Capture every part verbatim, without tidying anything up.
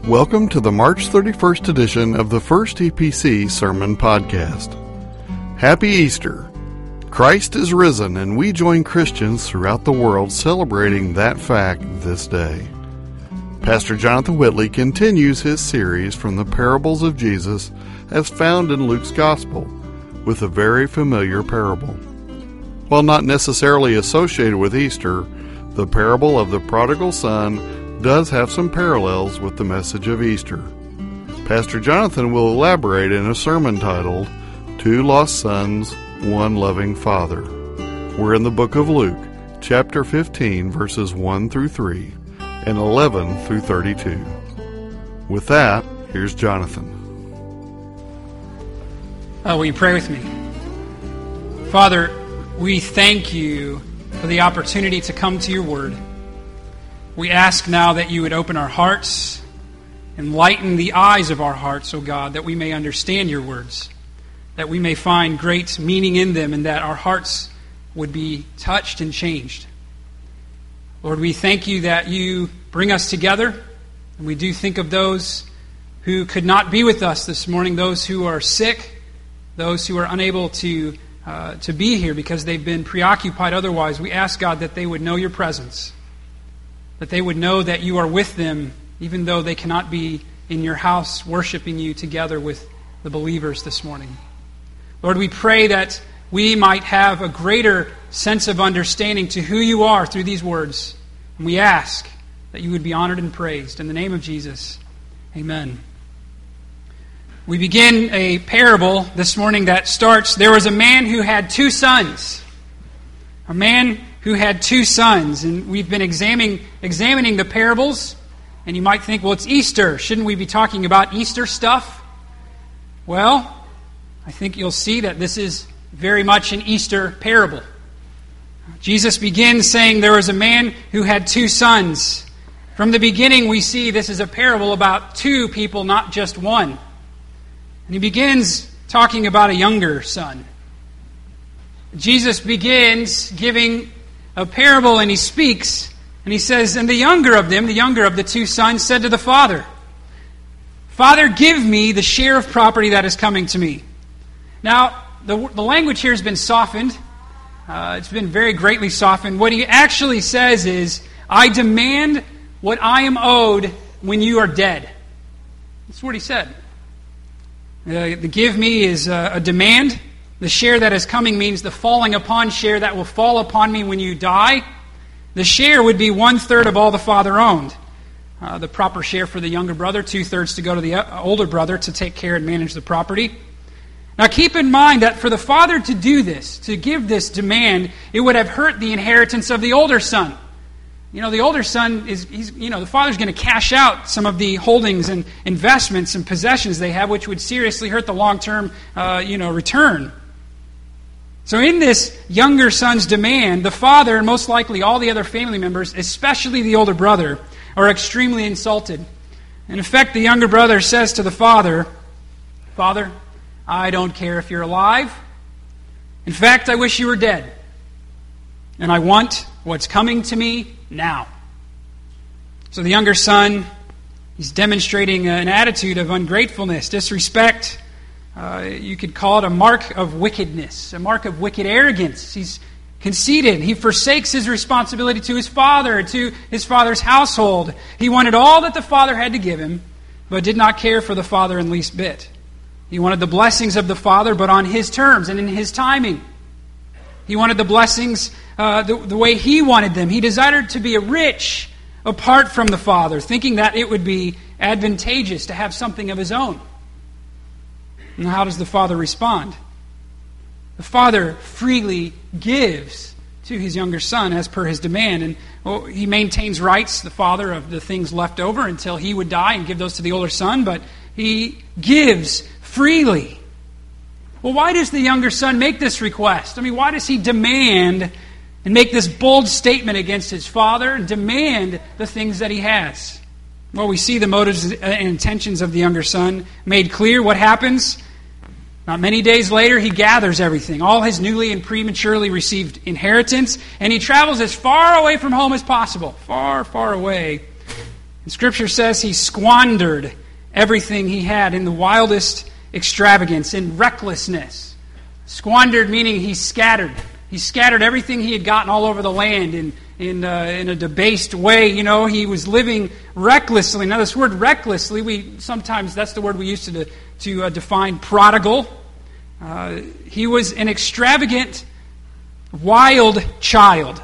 Welcome to the March thirty-first edition of the First E P C Sermon Podcast. Happy Easter! Christ is risen, and we join Christians throughout the world celebrating that fact this day. Pastor Jonathan Whitley continues his series from the parables of Jesus as found in Luke's Gospel, with a very familiar parable. While not necessarily associated with Easter, the parable of the prodigal son does have some parallels with the message of Easter. Pastor Jonathan will elaborate in a sermon titled, Two Lost Sons, One Loving Father. We're in the book of Luke, chapter fifteen, verses one through three, and eleven through thirty-two. With that, here's Jonathan. Uh, will you pray with me? Father, we thank you for the opportunity to come to your word. We ask now that you would open our hearts, enlighten the eyes of our hearts, O God, that we may understand your words, that we may find great meaning in them, and that our hearts would be touched and changed. Lord, we thank you that you bring us together, and we do think of those who could not be with us this morning, those who are sick, those who are unable to uh, to be here because they've been preoccupied otherwise. We ask, God, that they would know your presence, that they would know that you are with them, even though they cannot be in your house worshiping you together with the believers this morning. Lord, we pray that we might have a greater sense of understanding to who you are through these words. And we ask that you would be honored and praised. In the name of Jesus, amen. We begin a parable this morning that starts, there was a man who had two sons. A man who had two sons. And we've been examining examining the parables. And you might think, well, it's Easter. Shouldn't we be talking about Easter stuff? Well, I think you'll see that this is very much an Easter parable. Jesus begins saying there was a man who had two sons. From the beginning, we see this is a parable about two people, not just one. And he begins talking about a younger son. Jesus begins giving a parable, and he speaks, and he says, and the younger of them, the younger of the two sons, said to the father, Father, give me the share of property that is coming to me. Now, the, the language here has been softened. Uh, it's been very greatly softened. What he actually says is, I demand what I am owed when you are dead. That's what he said. Uh, the give me is uh, a demand. The share that is coming means the falling upon share that will fall upon me when you die. The share would be one-third of all the father owned. Uh, the proper share for the younger brother, two-thirds to go to the older brother to take care and manage the property. Now keep in mind that for the father to do this, to give this demand, it would have hurt the inheritance of the older son. You know, the older son is, he's, you know, the father's going to cash out some of the holdings and investments and possessions they have, which would seriously hurt the long-term, uh, you know, return. So in this younger son's demand, the father, and most likely all the other family members, especially the older brother, are extremely insulted. In effect, the younger brother says to the father, Father, I don't care if you're alive. In fact, I wish you were dead. And I want what's coming to me now. So the younger son, he's demonstrating an attitude of ungratefulness, disrespect. Uh, you could call it a mark of wickedness, a mark of wicked arrogance. He's conceited. He forsakes his responsibility to his father, to his father's household. He wanted all that the father had to give him, but did not care for the father in least bit. He wanted the blessings of the father, but on his terms and in his timing. He wanted the blessings uh, the, the way he wanted them. He desired to be rich apart from the father, thinking that it would be advantageous to have something of his own. And how does the father respond? The father freely gives to his younger son as per his demand. And well, he maintains rights, the father, of the things left over until he would die and give those to the older son. But he gives freely. Well, why does the younger son make this request? I mean, why does he demand and make this bold statement against his father and demand the things that he has? Well, we see the motives and intentions of the younger son made clear. What happens? Not many days later, he gathers everything, all his newly and prematurely received inheritance, and he travels as far away from home as possible, far, far away, The Scripture says he squandered everything he had in the wildest extravagance, in recklessness. Squandered meaning he scattered. He scattered everything he had gotten all over the land in in, uh, in a debased way. You know, he was living recklessly. Now, this word recklessly, we sometimes that's the word we use to to uh, define prodigal. Uh, he was an extravagant, wild child.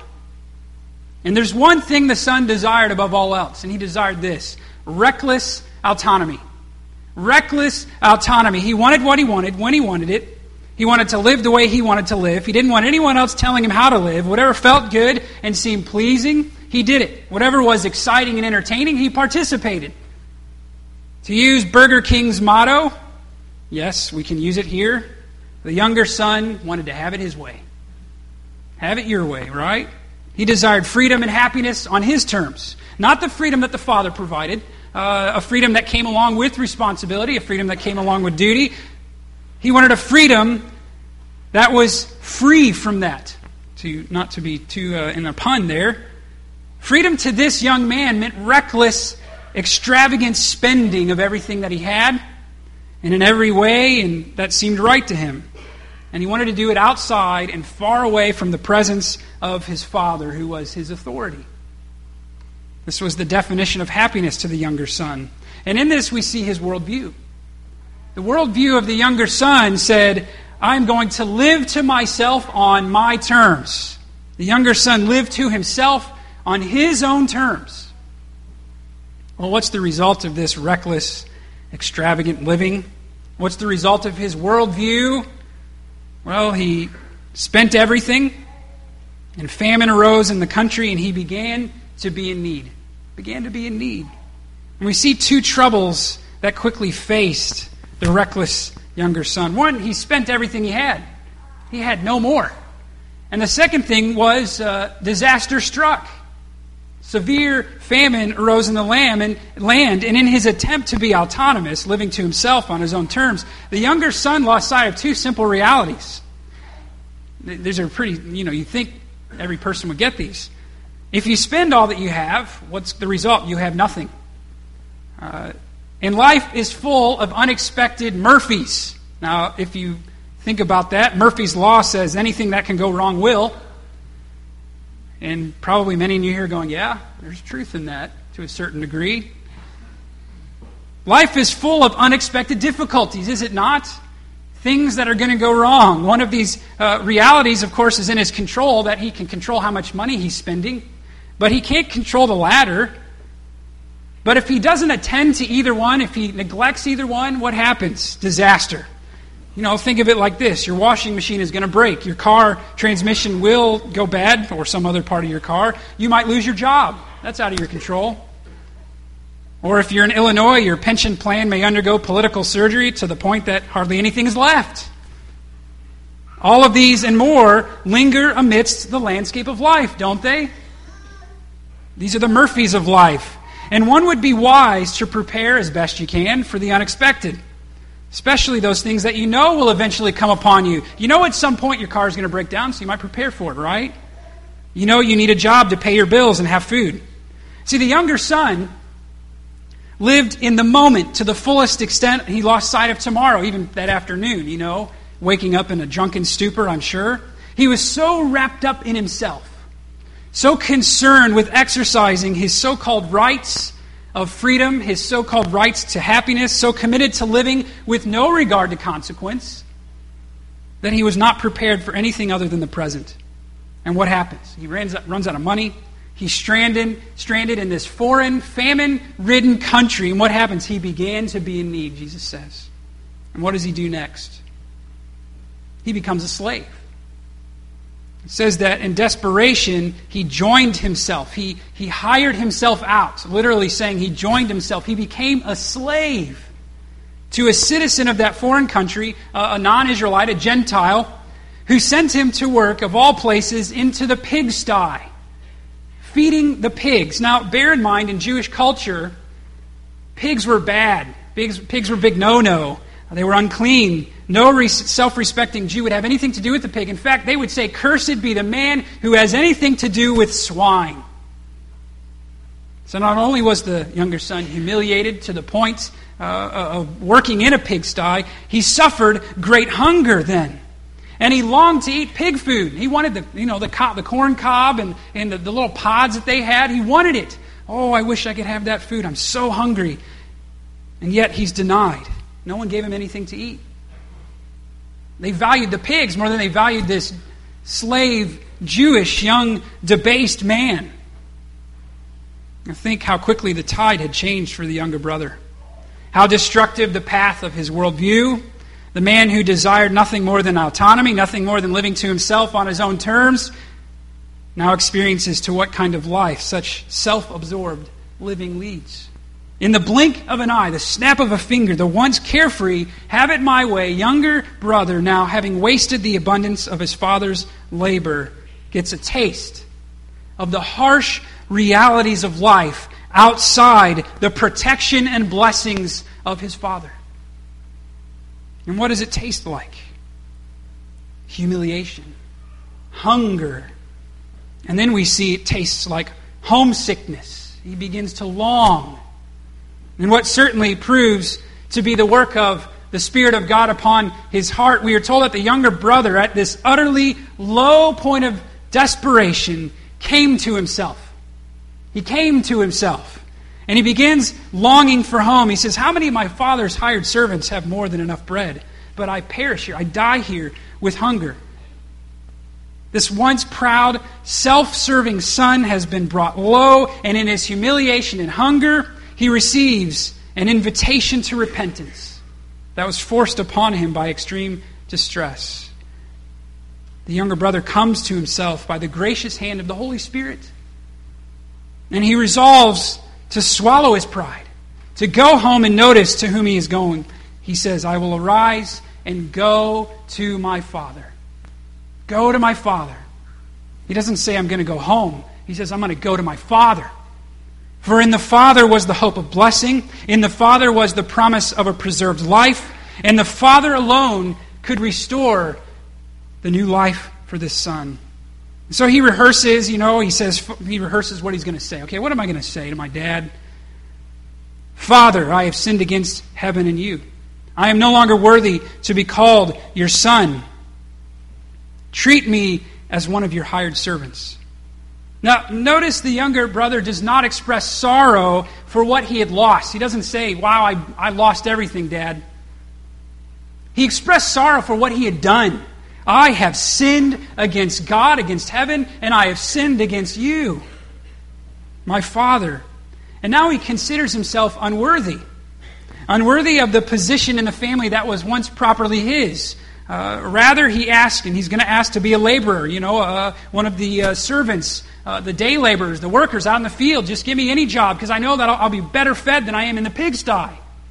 And there's one thing the Son desired above all else, and he desired this: reckless autonomy. Reckless autonomy. He wanted what he wanted, when he wanted it. He wanted to live the way he wanted to live. He didn't want anyone else telling him how to live. Whatever felt good and seemed pleasing, he did it. Whatever was exciting and entertaining, he participated. To use Burger King's motto, yes, we can use it here, the younger son wanted to have it his way. Have it your way, right? He desired freedom and happiness on his terms. Not the freedom that the Father provided, uh, a freedom that came along with responsibility, a freedom that came along with duty. He wanted a freedom that was free from that. To not to be too uh, in a pun there. Freedom to this young man meant reckless, extravagant spending of everything that he had, and in every way, and that seemed right to him. And he wanted to do it outside and far away from the presence of his Father, who was his authority. This was the definition of happiness to the younger son. And in this we see his worldview. The worldview of the younger son said, I'm going to live to myself on my terms. The younger son lived to himself on his own terms. Well, what's the result of this reckless, extravagant living? What's the result of his worldview? Well, he spent everything, and famine arose in the country, and he began to be in need. Began to be in need. And we see two troubles that quickly faced the reckless younger son. One, he spent everything he had. He had no more. And the second thing was uh, disaster struck. Severe famine arose in the land, and land, and in his attempt to be autonomous, living to himself on his own terms, the younger son lost sight of two simple realities. These are pretty, you know, you think every person would get these. If you spend all that you have, what's the result? You have nothing. Uh, and life is full of unexpected Murphys. Now, if you think about that, Murphy's Law says anything that can go wrong will. And probably many of you here are going, yeah, there's truth in that to a certain degree. Life is full of unexpected difficulties, is it not? Things that are going to go wrong. One of these uh, realities, of course, is in his control, that he can control how much money he's spending. But he can't control the latter. But if he doesn't attend to either one, if he neglects either one, what happens? Disaster. You know, think of it like this. Your washing machine is going to break. Your car transmission will go bad, or some other part of your car. You might lose your job. That's out of your control. Or if you're in Illinois, your pension plan may undergo political surgery to the point that hardly anything is left. All of these and more linger amidst the landscape of life, don't they? These are the Murphys of life. And one would be wise to prepare as best you can for the unexpected. Especially those things that you know will eventually come upon you. You know at some point your car is going to break down, so you might prepare for it, right? You know you need a job to pay your bills and have food. See, the younger son lived in the moment to the fullest extent. He lost sight of tomorrow, even that afternoon, you know, waking up in a drunken stupor, I'm sure. He was so wrapped up in himself, so concerned with exercising his so-called rights of freedom, his so-called rights to happiness, so committed to living with no regard to consequence, that he was not prepared for anything other than the present. And what happens? He runs, runs out of money. He's stranded, stranded in this foreign, famine-ridden country. And what happens? He began to be in need, Jesus says. And what does he do next? He becomes a slave. It says that in desperation, he joined himself. He, he hired himself out, literally saying he joined himself. He became a slave to a citizen of that foreign country, a non-Israelite, a Gentile, who sent him to work, of all places, into the pigsty, feeding the pigs. Now, bear in mind, in Jewish culture, pigs were bad. Pigs, pigs were big no-no. They were unclean. No self-respecting Jew would have anything to do with the pig. In fact, they would say, "Cursed be the man who has anything to do with swine." So not only was the younger son humiliated to the point uh, of working in a pigsty, he suffered great hunger then. And he longed to eat pig food. He wanted the, you know, the, co- the corn cob and, and the, the little pods that they had. He wanted it. Oh, I wish I could have that food. I'm so hungry. And yet he's denied. No one gave him anything to eat. They valued the pigs more than they valued this slave, Jewish, young, debased man. I think how quickly the tide had changed for the younger brother. How destructive the path of his worldview. The man who desired nothing more than autonomy, nothing more than living to himself on his own terms, now experiences to what kind of life such self-absorbed living leads. In the blink of an eye, the snap of a finger, the once carefree, have it my way, younger brother, now having wasted the abundance of his father's labor, gets a taste of the harsh realities of life outside the protection and blessings of his father. And what does it taste like? Humiliation, hunger. And then we see it tastes like homesickness. He begins to long. And what certainly proves to be the work of the Spirit of God upon his heart, we are told that the younger brother, at this utterly low point of desperation, came to himself. He came to himself. And he begins longing for home. He says, how many of my father's hired servants have more than enough bread? But I perish here. I die here with hunger. This once proud, self-serving son has been brought low, and in his humiliation and hunger, he receives an invitation to repentance that was forced upon him by extreme distress. The younger brother comes to himself by the gracious hand of the Holy Spirit, and he resolves to swallow his pride, to go home and notice to whom he is going. He says, I will arise and go to my father. Go to my father. He doesn't say, I'm going to go home. He says, I'm going to go to my father. For in the Father was the hope of blessing. In the Father was the promise of a preserved life. And the Father alone could restore the new life for this son. So he rehearses, you know, he says, he rehearses what he's going to say. Okay, what am I going to say to my dad? Father, I have sinned against heaven and you. I am no longer worthy to be called your son. Treat me as one of your hired servants. Now, notice the younger brother does not express sorrow for what he had lost. He doesn't say, wow, I, I lost everything, Dad. He expressed sorrow for what he had done. I have sinned against God, against heaven, and I have sinned against you, my Father. And now he considers himself unworthy. Unworthy of the position in the family that was once properly his. Uh, rather, he asks, and he's going to ask to be a laborer, you know, uh, one of the uh, servants, uh, the day laborers, the workers out in the field. Just give me any job, because I know that I'll, I'll be better fed than I am in the pigsty.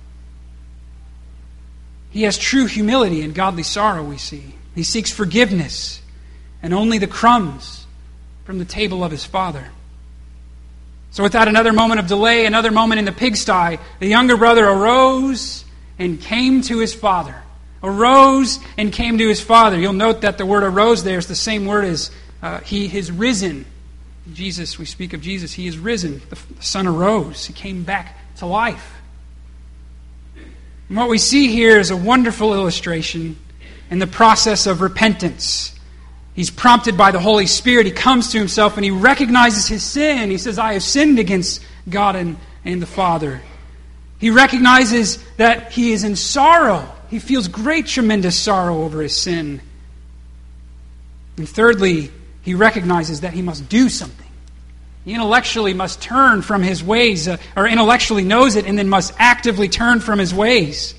He has true humility and godly sorrow, we see. He seeks forgiveness and only the crumbs from the table of his father. So without another moment of delay, another moment in the pigsty, the younger brother arose and came to his father. Arose and came to his father. You'll note that the word arose there is the same word as uh, he is risen. Jesus, we speak of Jesus, he is risen. The, the Son arose. He came back to life. And what we see here is a wonderful illustration in the process of repentance. He's prompted by the Holy Spirit. He comes to himself and he recognizes his sin. He says, I have sinned against God and, and the Father. He recognizes that he is in sorrow. He feels great, tremendous sorrow over his sin. And thirdly, he recognizes that he must do something. He intellectually must turn from his ways, uh, or intellectually knows it and then must actively turn from his ways.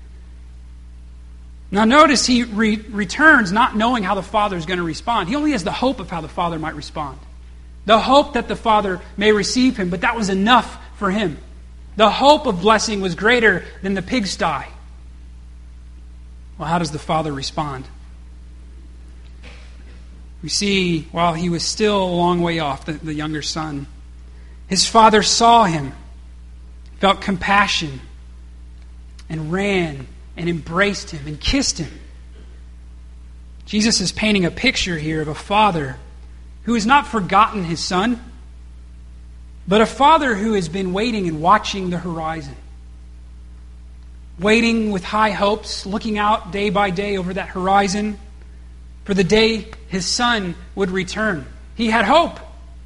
Now notice he re- returns not knowing how the Father is going to respond. He only has the hope of how the Father might respond. The hope that the Father may receive him, but that was enough for him. The hope of blessing was greater than the pigsty. Well, how does the Father respond? We see, while he was still a long way off, the, the younger son, his father saw him, felt compassion, and ran and embraced him and kissed him. Jesus is painting a picture here of a father who has not forgotten his son, but a father who has been waiting and watching the horizon. Waiting with high hopes, looking out day by day over that horizon for the day his son would return. He had hope.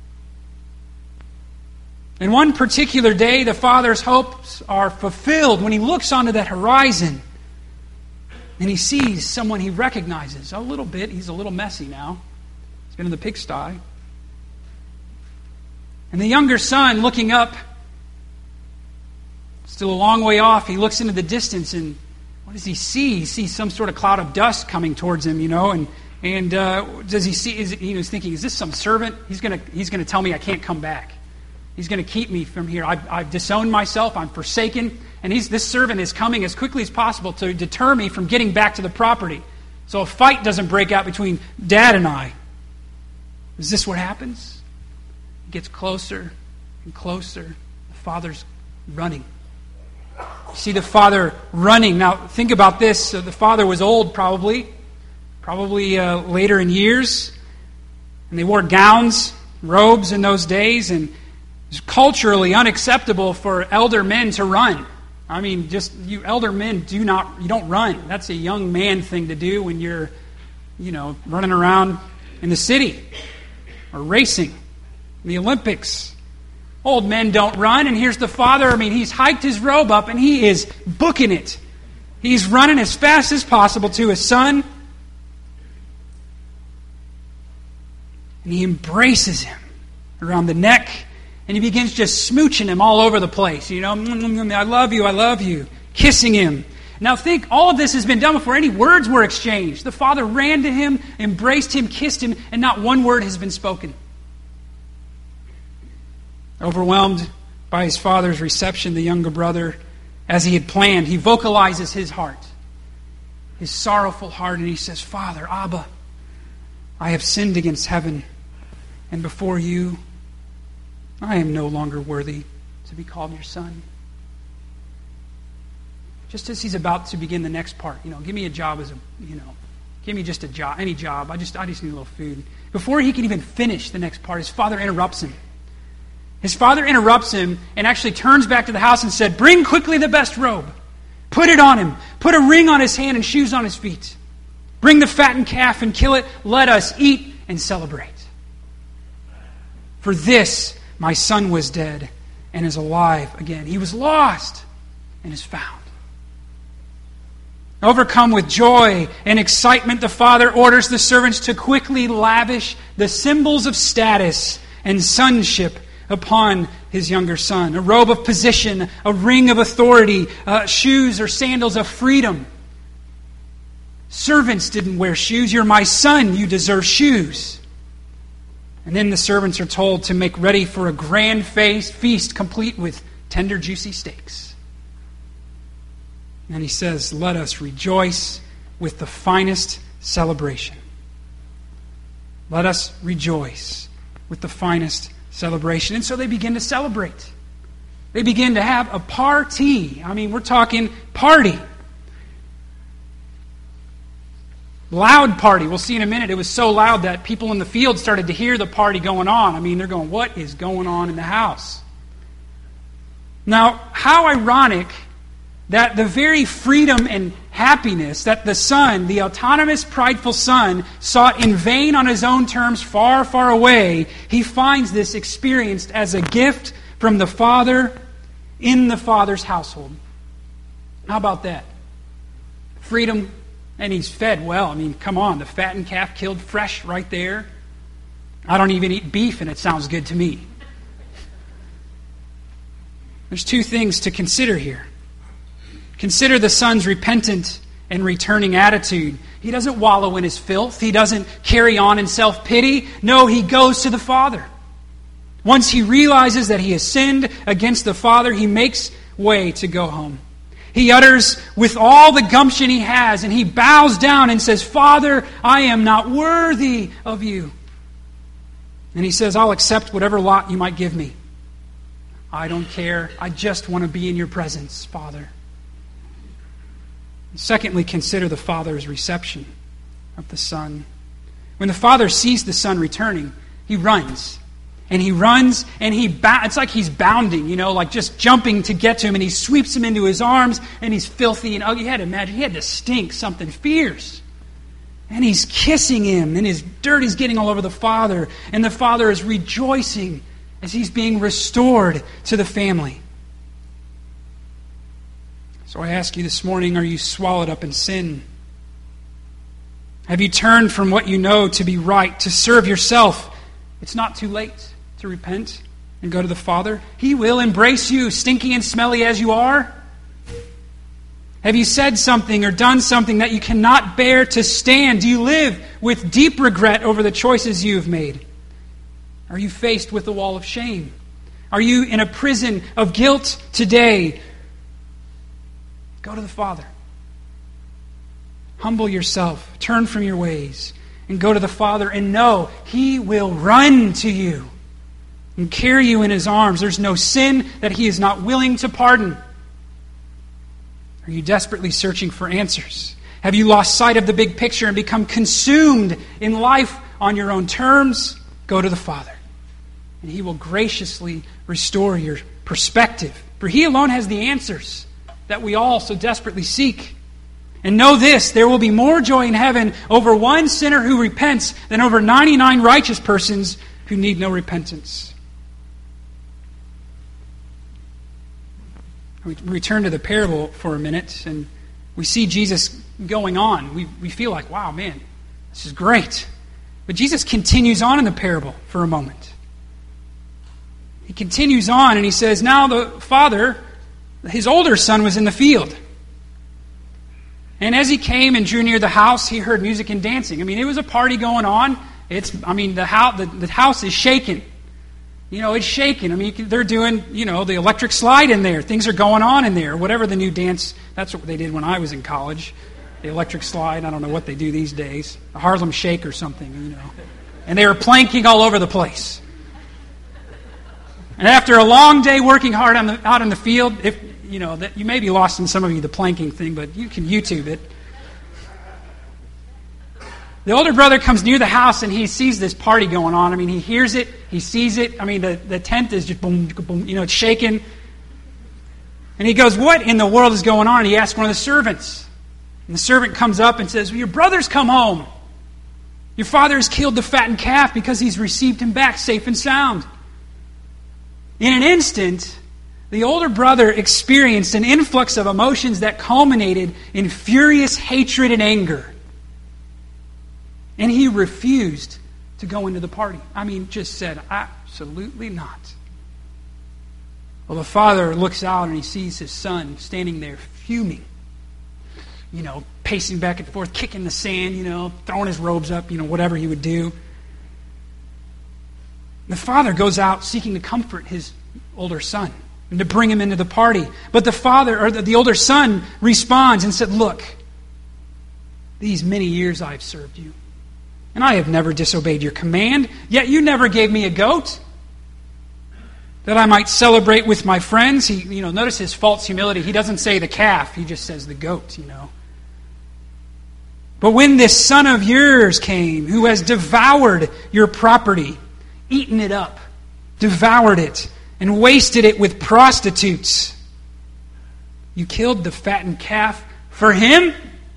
And one particular day, the father's hopes are fulfilled when he looks onto that horizon and he sees someone he recognizes. A little bit. He's a little messy now. He's been in the pigsty. And the younger son, looking up, still a long way off, he looks into the distance, and what does he see? He sees some sort of cloud of dust coming towards him, you know, and and uh, does he see? Is it, you know, he's thinking, is this some servant? He's gonna he's gonna tell me I can't come back. He's going to keep me from here. I've, I've disowned myself. I'm forsaken. And he's, this servant is coming as quickly as possible to deter me from getting back to the property. So a fight doesn't break out between Dad and I. Is this what happens? He gets closer and closer. The father's running. You see the father running. Now, think about this. So the father was old, probably. Probably uh, later in years. And they wore gowns, robes in those days, and it's culturally unacceptable for elder men to run. I mean, just you elder men do not, you don't run. That's a young man thing to do when you're, you know, running around in the city or racing in the Olympics. Old men don't run, and here's the father. I mean, he's hiked his robe up and he is booking it. He's running as fast as possible to his son. And he embraces him around the neck. And he begins just smooching him all over the place. You know, I love you, I love you. Kissing him. Now think, all of this has been done before any words were exchanged. The father ran to him, embraced him, kissed him, and not one word has been spoken. Overwhelmed by his father's reception, the younger brother, as he had planned, he vocalizes his heart. His sorrowful heart, and he says, Father, Abba, I have sinned against heaven and before you. I am no longer worthy to be called your son. Just as he's about to begin the next part, you know, give me a job as a, you know, give me just a job, any job. I just, I just need a little food. Before he can even finish the next part, his father interrupts him. His father interrupts him and actually turns back to the house and said, bring quickly the best robe. Put it on him. Put a ring on his hand and shoes on his feet. Bring the fattened calf and kill it. Let us eat and celebrate. For this my son was dead and is alive again. He was lost and is found. Overcome with joy and excitement, the father orders the servants to quickly lavish the symbols of status and sonship upon his younger son. A robe of position, a ring of authority, uh, shoes or sandals of freedom. Servants didn't wear shoes. You're my son. You deserve shoes. And then the servants are told to make ready for a grand feast complete with tender, juicy steaks. And he says, let us rejoice with the finest celebration. Let us rejoice with the finest celebration. And so they begin to celebrate. They begin to have a party. I mean, we're talking party. Loud party. We'll see in a minute. It was so loud that people in the field started to hear the party going on. I mean, they're going, what is going on in the house? Now, how ironic that the very freedom and happiness that the son, the autonomous, prideful son, sought in vain on his own terms far, far away, he finds this experienced as a gift from the Father in the Father's household. How about that? Freedom. And he's fed well. I mean, come on, the fattened calf killed fresh right there. I don't even eat beef and it sounds good to me. There's two things to consider here. Consider the son's repentant and returning attitude. He doesn't wallow in his filth. He doesn't carry on in self-pity. No, he goes to the Father. Once he realizes that he has sinned against the Father, he makes way to go home. He utters with all the gumption he has, and he bows down and says, Father, I am not worthy of you. And he says, I'll accept whatever lot you might give me. I don't care. I just want to be in your presence, Father. Secondly, consider the Father's reception of the Son. When the Father sees the Son returning, he runs. And he runs, and he ba- it's like he's bounding, you know, like just jumping to get to him, and he sweeps him into his arms, and he's filthy and ugly. You had to imagine, he had to stink something fierce. And he's kissing him, and his dirt is getting all over the Father, and the Father is rejoicing as he's being restored to the family. So I ask you this morning, are you swallowed up in sin? Have you turned from what you know to be right, to serve yourself? It's not too late to repent and go to the Father. He will embrace you, stinky and smelly as you are. Have you said something or done something that you cannot bear to stand? Do you live with deep regret over the choices you've made? Are you faced with a wall of shame? Are you in a prison of guilt today? Go to the Father. Humble yourself. Turn from your ways. And go to the Father and know He will run to you and carry you in His arms. There's no sin that He is not willing to pardon. Are you desperately searching for answers? Have you lost sight of the big picture and become consumed in life on your own terms? Go to the Father, and He will graciously restore your perspective. For He alone has the answers that we all so desperately seek. And know this, there will be more joy in heaven over one sinner who repents than over ninety-nine righteous persons who need no repentance. We return to the parable for a minute, and we see Jesus going on. We, we feel like, wow, man, this is great. But Jesus continues on in the parable for a moment. He continues on, and He says, now the father, his older son, was in the field. And as he came and drew near the house, he heard music and dancing. I mean, it was a party going on. It's, I mean, the house, the, the house is shaking. You know, it's shaking. I mean, they're doing, you know, the electric slide in there. Things are going on in there. Whatever the new dance, that's what they did when I was in college. The electric slide, I don't know what they do these days. The Harlem Shake or something, you know. And they were planking all over the place. And after a long day working hard on the, out in the field, if you know, that you may be lost in some of you, the planking thing, but you can YouTube it. The older brother comes near the house and he sees this party going on. I mean, he hears it, he sees it. I mean, the, the tent is just boom, boom, you know, it's shaking. And he goes, what in the world is going on? And he asks one of the servants. And the servant comes up and says, well, your brother's come home. Your father has killed the fattened calf because he's received him back safe and sound. In an instant, the older brother experienced an influx of emotions that culminated in furious hatred and anger. And he refused to go into the party. I mean, just said, absolutely not. Well, the father looks out and he sees his son standing there fuming. You know, pacing back and forth, kicking the sand, you know, throwing his robes up, you know, whatever he would do. The father goes out seeking to comfort his older son and to bring him into the party. But the father, or the older son, responds and said, look, these many years I've served you, and I have never disobeyed your command, yet you never gave me a goat that I might celebrate with my friends. He, you know, notice his false humility. He doesn't say the calf, he just says the goat, you know. But when this son of yours came, who has devoured your property, eaten it up, devoured it, and wasted it with prostitutes, you killed the fattened calf for him?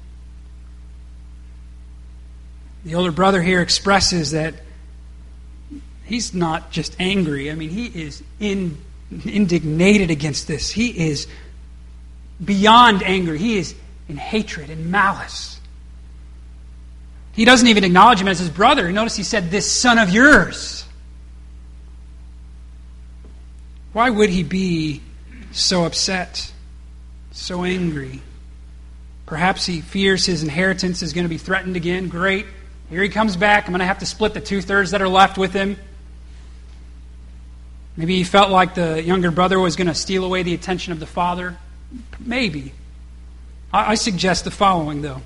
The older brother here expresses that he's not just angry. I mean, he is in, indignated against this. He is beyond anger. He is in hatred and malice. He doesn't even acknowledge him as his brother. Notice he said, this son of yours. Why would he be so upset, so angry? Perhaps he fears his inheritance is going to be threatened again. Great. Here he comes back. I'm going to have to split the two-thirds that are left with him. Maybe he felt like the younger brother was going to steal away the attention of the father. Maybe. I, I suggest the following, though.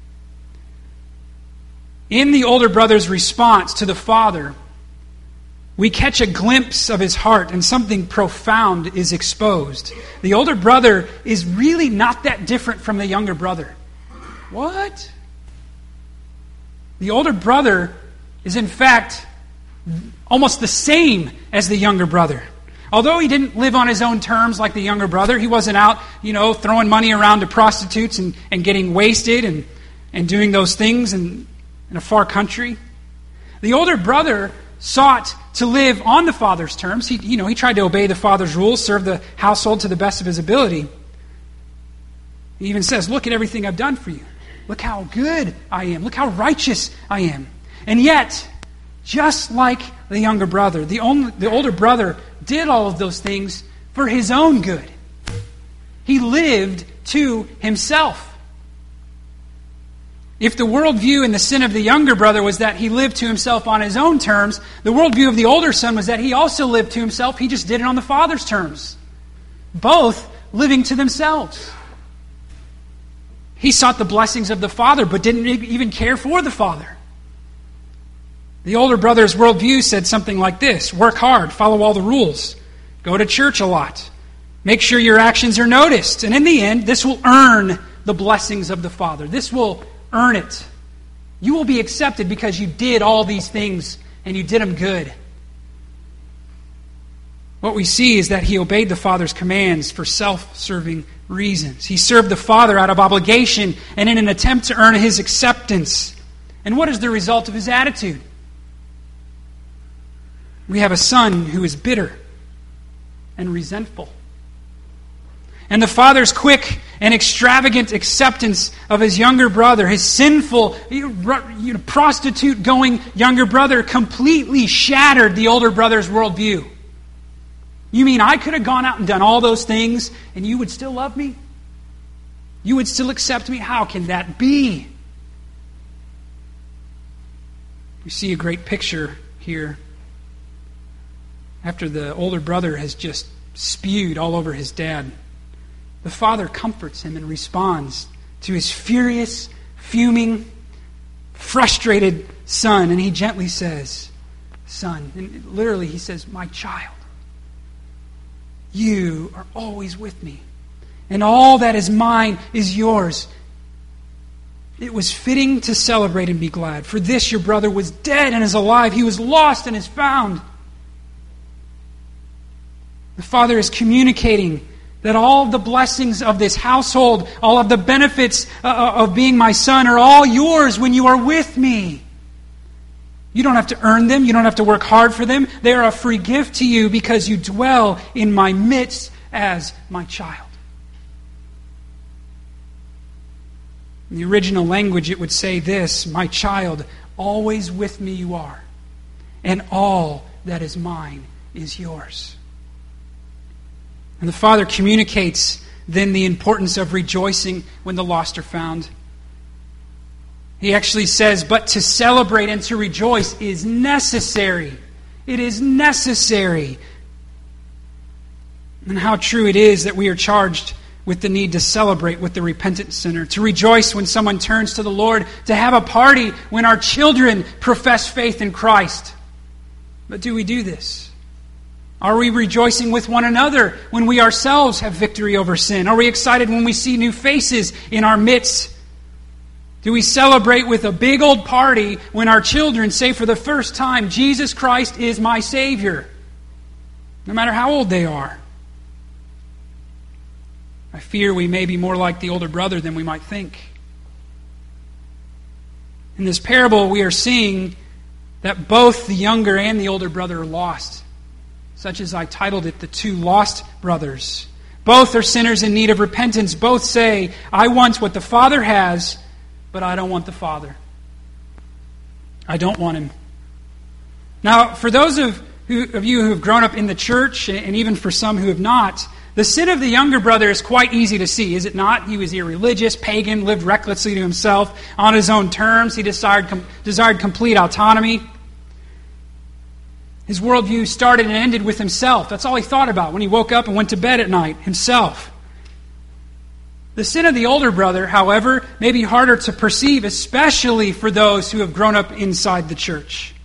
In the older brother's response to the father, we catch a glimpse of his heart, and something profound is exposed. The older brother is really not that different from the younger brother. What? The older brother is in fact almost the same as the younger brother. Although he didn't live on his own terms like the younger brother, he wasn't out, you know, throwing money around to prostitutes and, and getting wasted and, and doing those things in, in a far country. The older brother sought to live on the father's terms. He, you know, he tried to obey the father's rules, serve the household to the best of his ability. He even says, look at everything I've done for you. Look how good I am. Look how righteous I am. And yet, just like the younger brother, the, only, the older brother did all of those things for his own good. He lived to himself. If the worldview and the sin of the younger brother was that he lived to himself on his own terms, the worldview of the older son was that he also lived to himself. He just did it on the father's terms. Both living to themselves. He sought the blessings of the father, but didn't even care for the father. The older brother's worldview said something like this: work hard, follow all the rules, go to church a lot, make sure your actions are noticed, and in the end, this will earn the blessings of the father. This will earn it. You will be accepted because you did all these things and you did them good. What we see is that he obeyed the father's commands for self-serving reasons. He served the father out of obligation and in an attempt to earn his acceptance. And what is the result of his attitude? We have a son who is bitter and resentful. And the father's quick and extravagant acceptance of his younger brother, his sinful, you know, prostitute-going younger brother, completely shattered the older brother's worldview. You mean I could have gone out and done all those things and you would still love me? You would still accept me? How can that be? We see a great picture here. After the older brother has just spewed all over his dad, the father comforts him and responds to his furious, fuming, frustrated son. And he gently says, son, and literally he says, my child, you are always with me. And all that is mine is yours. It was fitting to celebrate and be glad. For this your brother was dead and is alive. He was lost and is found. The father is communicating that all of the blessings of this household, all of the benefits uh, of being my son are all yours when you are with me. You don't have to earn them. You don't have to work hard for them. They are a free gift to you because you dwell in my midst as my child. In the original language, it would say this: my child, always with me you are, and all that is mine is yours. And the father communicates then the importance of rejoicing when the lost are found. He actually says, but to celebrate and to rejoice is necessary. It is necessary. And how true it is that we are charged with the need to celebrate with the repentant sinner, to rejoice when someone turns to the Lord, to have a party when our children profess faith in Christ. But do we do this? Are we rejoicing with one another when we ourselves have victory over sin? Are we excited when we see new faces in our midst? Do we celebrate with a big old party when our children say for the first time, Jesus Christ is my Savior? No matter how old they are. I fear we may be more like the older brother than we might think. In this parable, we are seeing that both the younger and the older brother are lost. Such as I titled it, the two lost brothers. Both are sinners in need of repentance. Both say, I want what the Father has, but I don't want the Father. I don't want Him. Now, for those of, who, of you who have grown up in the church, and even for some who have not, the sin of the younger brother is quite easy to see, is it not? He was irreligious, pagan, lived recklessly to himself, on his own terms. He desired, com- desired complete autonomy. His worldview started and ended with himself. That's all he thought about when he woke up and went to bed at night, himself. The sin of the older brother, however, may be harder to perceive, especially for those who have grown up inside the church.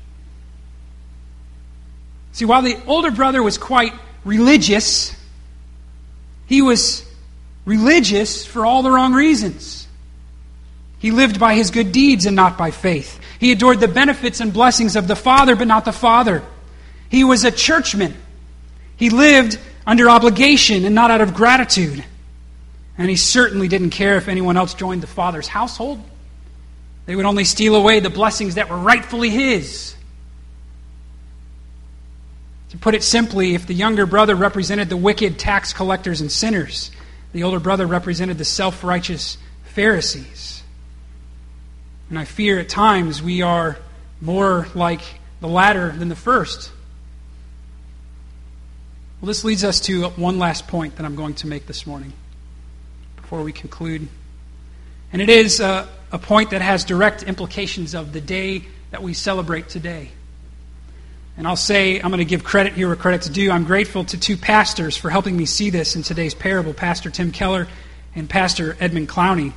See, while the older brother was quite religious, he was religious for all the wrong reasons. He lived by his good deeds and not by faith. He adored the benefits and blessings of the Father, but not the Father. He was a churchman. He lived under obligation and not out of gratitude. And he certainly didn't care if anyone else joined the Father's household. They would only steal away the blessings that were rightfully his. To put it simply, if the younger brother represented the wicked tax collectors and sinners, the older brother represented the self-righteous Pharisees. And I fear at times we are more like the latter than the first. Well, this leads us to one last point that I'm going to make this morning before we conclude. And it is uh, a point that has direct implications of the day that we celebrate today. And I'll say, I'm going to give credit here where credit's due. I'm grateful to two pastors for helping me see this in today's parable, Pastor Tim Keller and Pastor Edmund Clowney.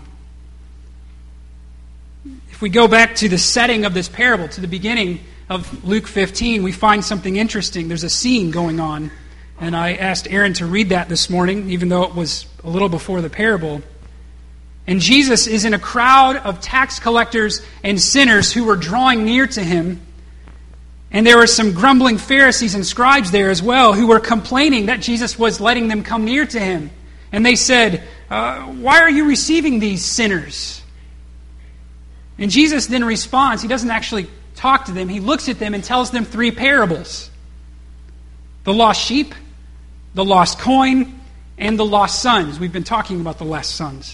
If we go back to the setting of this parable, to the beginning of Luke fifteen, we find something interesting. There's a scene going on. And I asked Aaron to read that this morning, even though it was a little before the parable. And Jesus is in a crowd of tax collectors and sinners who were drawing near to him. And there were some grumbling Pharisees and scribes there as well who were complaining that Jesus was letting them come near to him. And they said, uh, why are you receiving these sinners? And Jesus then responds. He doesn't actually talk to them. He looks at them and tells them three parables. The lost sheep, the lost coin, and the lost sons. We've been talking about the lost sons.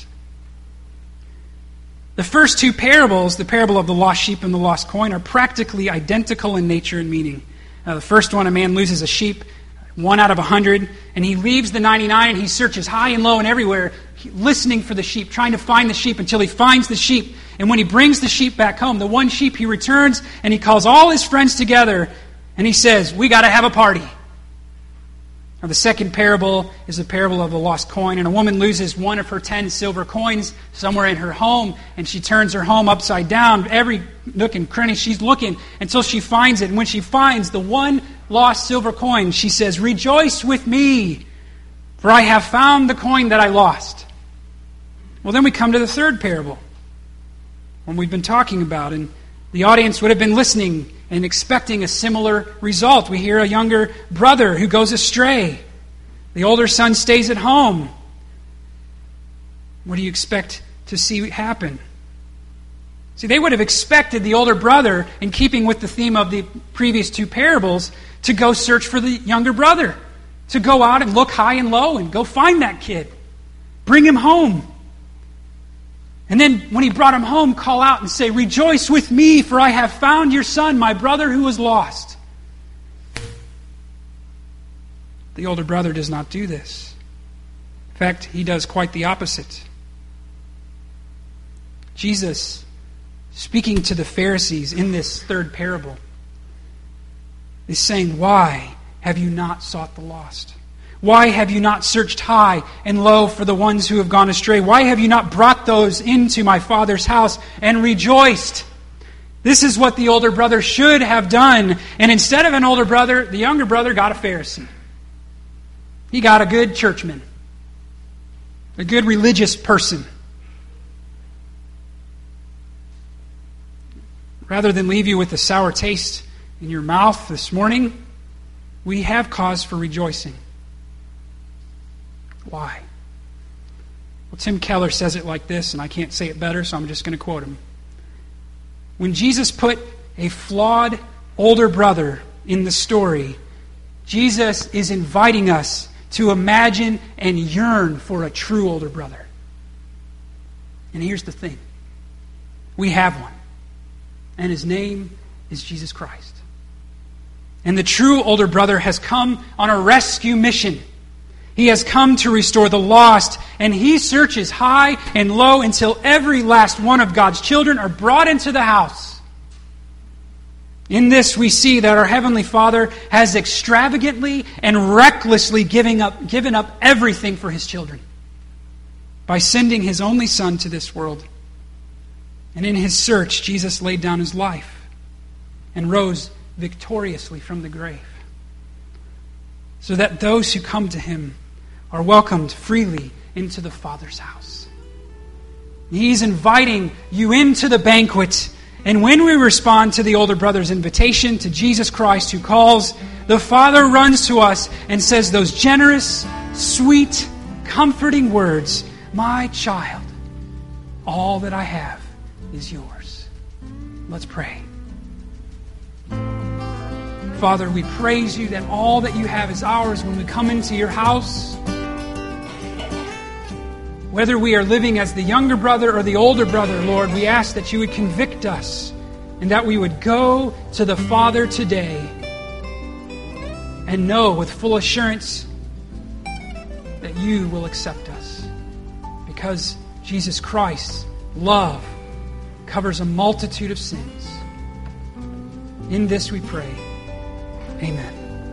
The first two parables, the parable of the lost sheep and the lost coin, are practically identical in nature and meaning. Uh, the first one, a man loses a sheep, one out of a hundred, and he leaves the ninety-nine and he searches high and low and everywhere, listening for the sheep, trying to find the sheep until he finds the sheep. And when he brings the sheep back home, the one sheep, he returns and he calls all his friends together and he says, we got to have a party. Now, the second parable is the parable of the lost coin, and a woman loses one of her ten silver coins somewhere in her home, and she turns her home upside down. Every nook and cranny, she's looking until she finds it. And when she finds the one lost silver coin, she says, rejoice with me, for I have found the coin that I lost. Well, then we come to the third parable, one we've been talking about, and the audience would have been listening and expecting a similar result. We hear a younger brother who goes astray. The older son stays at home. What do you expect to see happen? See, they would have expected the older brother, in keeping with the theme of the previous two parables, to go search for the younger brother, to go out and look high and low and go find that kid, bring him home. And then when he brought him home, call out and say, rejoice with me, for I have found your son, my brother who was lost. The older brother does not do this. In fact, he does quite the opposite. Jesus, speaking to the Pharisees in this third parable, is saying, why have you not sought the lost? Why have you not searched high and low for the ones who have gone astray? Why have you not brought those into my Father's house and rejoiced? This is what the older brother should have done. And instead of an older brother, the younger brother got a Pharisee. He got a good churchman, a good religious person. Rather than leave you with a sour taste in your mouth this morning, we have cause for rejoicing. Why? Well, Tim Keller says it like this, and I can't say it better, so I'm just going to quote him. When Jesus put a flawed older brother in the story, Jesus is inviting us to imagine and yearn for a true older brother. And here's the thing. We have one. And his name is Jesus Christ. And the true older brother has come on a rescue mission. He has come to restore the lost, and he searches high and low until every last one of God's children are brought into the house. In this we see that our Heavenly Father has extravagantly and recklessly given up, given up everything for his children by sending his only Son to this world. And in his search, Jesus laid down his life and rose victoriously from the grave, so that those who come to him are welcomed freely into the Father's house. He's inviting you into the banquet. And when we respond to the older brother's invitation to Jesus Christ who calls, the Father runs to us and says those generous, sweet, comforting words, "My child, all that I have is yours." Let's pray. Father, we praise you that all that you have is ours when we come into your house. Whether we are living as the younger brother or the older brother, Lord, we ask that you would convict us and that we would go to the Father today and know with full assurance that you will accept us. Because Jesus Christ's love covers a multitude of sins. In this we pray. Amen.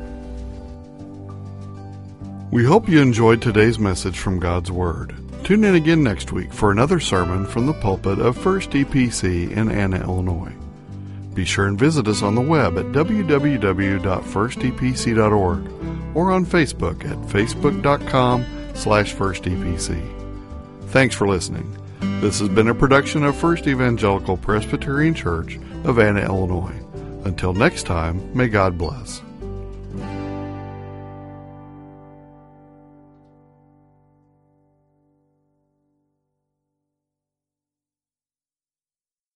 We hope you enjoyed today's message from God's Word. Tune in again next week for another sermon from the pulpit of First E P C in Anna, Illinois. Be sure and visit us on the web at w w w dot first e p c dot org or on Facebook at facebook dot com slash first e p c. Thanks for listening. This has been a production of First Evangelical Presbyterian Church of Anna, Illinois. Until next time, may God bless.